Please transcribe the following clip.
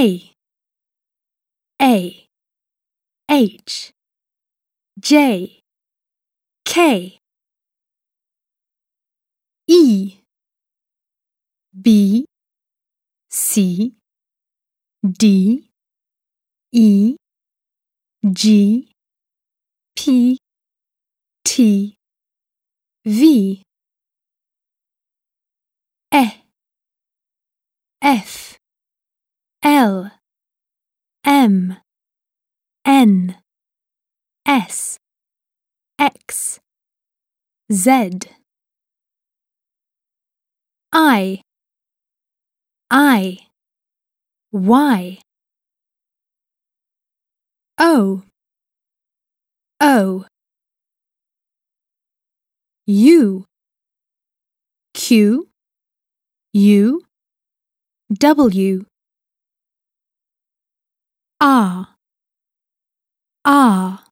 A H J K E B C D E G P T V E F L M N S X Z I Y O U Q U W R